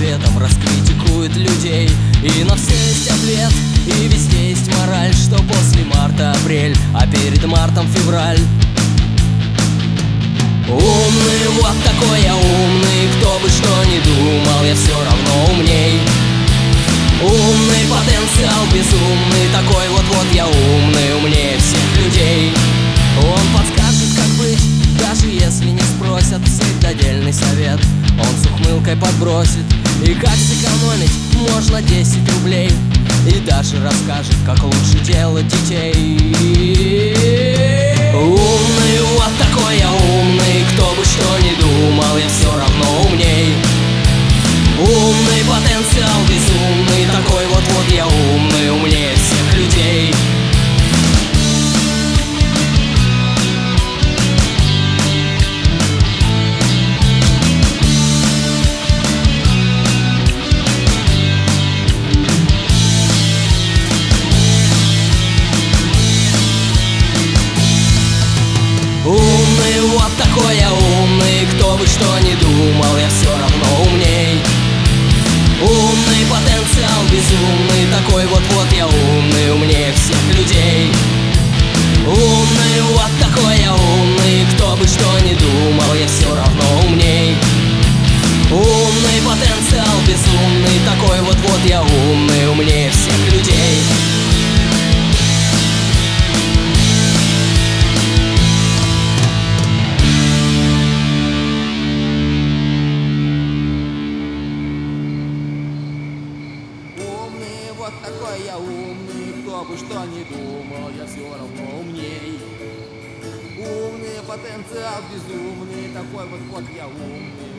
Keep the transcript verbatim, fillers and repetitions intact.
светом раскритикует людей. И на все есть ответ, и везде есть мораль, что после марта апрель, а перед мартом февраль. Умный, вот такой я умный, кто бы что ни думал, я все равно умней. Умный потенциал безумный, такой вот-вот я умный, умнее всех людей. Он подскажет, как быть, даже если не спросят, всегда дельный совет он с ухмылкой подбросит. И как сэкономить можно десять рублей, и даже расскажет, как лучше делать детей. Умный, вот такой я умный, кто бы что ни думал, я все равно умней. Умный потенциал безумный, такой вот-вот я умный, умнее всех людей. Умный, вот такой я умный, кто бы что ни думал, я все равно умней. Умный потенциал безумный, такой вот-вот я умный, умнее всех людей. Умный, вот такой я умный, кто бы что ни думал, я все равно умней. Умный потенциал безумный, такой вот-вот я умный, умнее всех людей. Вот такой я умный, кто бы что ни думал, я все равно умней. Умный потенциал безумный, такой вот вот я умный.